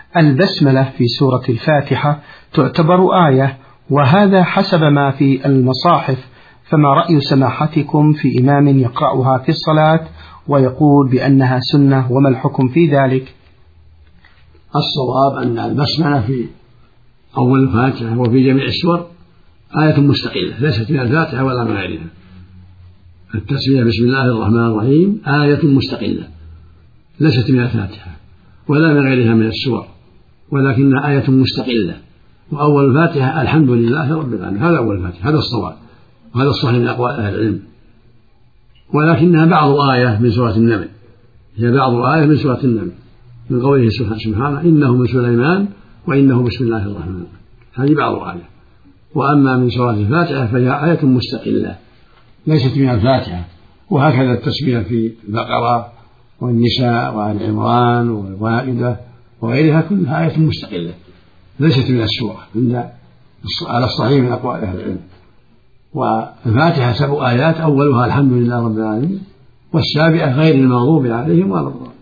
البسملة في سورة الفاتحة تعتبر آية، وهذا حسب ما في المصاحف، فما رأي سماحتكم في إمام يقرأها في الصلاة ويقول بأنها سنة، وما الحكم في ذلك؟ الصواب أن البسملة في أول الفاتحة وفي جميع السور آية مستقلة ليست من الفاتحة ولا من غيرها. التسمية بسم الله الرحمن الرحيم آية مستقلة ليست من الفاتحة ولا من غيرها من السور، ولكنها آية مستقلة. وأول الفاتحة الحمد لله رب العالمين، هذا أول الفاتحة، هذا الصواب وهذا الصحيح من أقوال أهل العلم. ولكنها بعض آية من سورة النمل، هي بعض آية من سورة النمل من قوله سبحانه إنه من سليمان وإنه بسم الله الرحمن الرحيم، هذه بعض آية. وأما من سورة الفاتحة فهي آية مستقلة ليست من الفاتحة. وهكذا التسمية في البقرة والنساء وآل عمران والمائدة وغيرها كلها آية مستقلة ليست من السورة على الصحيح من أقوال أهل العلم. والفاتحة 7 آيات، أولها الحمد لله رب العالمين، والسابعة غير المغضوب عليهم ولا الضالين.